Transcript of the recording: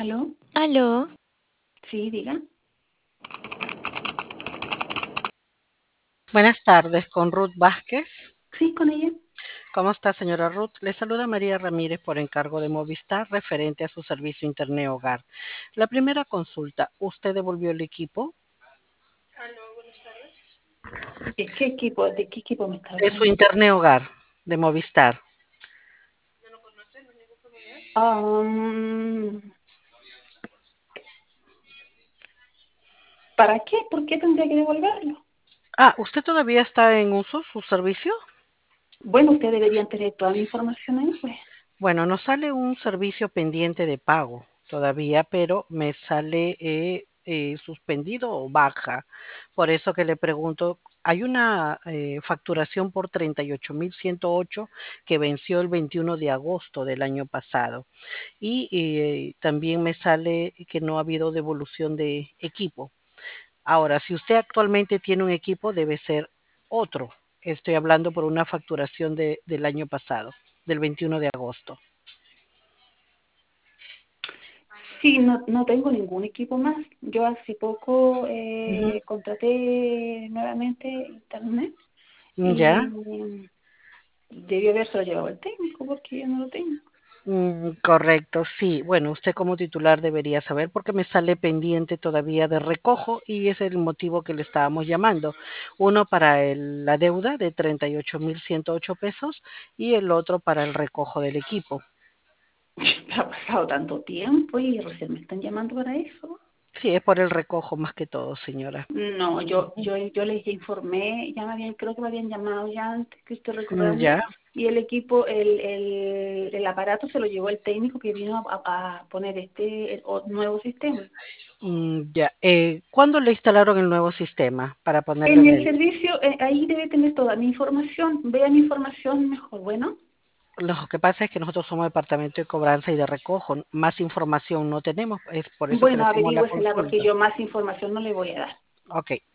¿Aló? Aló, Sí, diga. Buenas tardes, con Ruth Vázquez. Sí, con ella. ¿Cómo está, señora Ruth? Le saluda María Ramírez por encargo de Movistar referente a su servicio Internet Hogar. La primera consulta, ¿usted devolvió el equipo De qué equipo me está de su hablando? Internet Hogar de Movistar? Ah, ¿Para qué? ¿Por qué tendría que devolverlo? ¿Usted todavía está en uso su servicio? Bueno, ustedes deberían tener toda mi información ahí, pues. Bueno, nos sale un servicio pendiente de pago todavía, pero me sale suspendido o baja. Por eso que le pregunto, hay una facturación por 38.108 que venció el 21 de agosto del año pasado. Y también me sale que no ha habido devolución de equipo. Ahora, si usted actualmente tiene un equipo, debe ser otro. Estoy hablando por una facturación del año pasado, del 21 de agosto. Sí, no tengo ningún equipo más. Yo hace poco Ujú. contraté nuevamente internet Ya, y debió habérselo llevado el técnico porque yo no lo tengo. correcto, sí. Bueno, usted como titular debería saber porque me sale pendiente todavía de recojo y ese es el motivo que le estábamos llamando. Uno para la deuda de 38.108 pesos y el otro para el recojo del equipo. Ha pasado tanto tiempo y recién me están llamando para eso. Sí, es por el recojo más que todo, señora. No, yo les informé, creo que me habían llamado ya antes, que estoy recordando, Ya, y el equipo, el aparato se lo llevó el técnico que vino a poner nuevo sistema. ya. ¿Cuándo le instalaron el nuevo sistema para ponerlo En en el el? servicio, ahí debe tener toda mi información, vea mi información mejor, bueno. Lo que pasa es que nosotros somos departamento de cobranza y de recojo. Más información no tenemos, es por eso que le Bueno, hacemos la averígüesela porque consulta. yo más información no le voy a dar. Ok,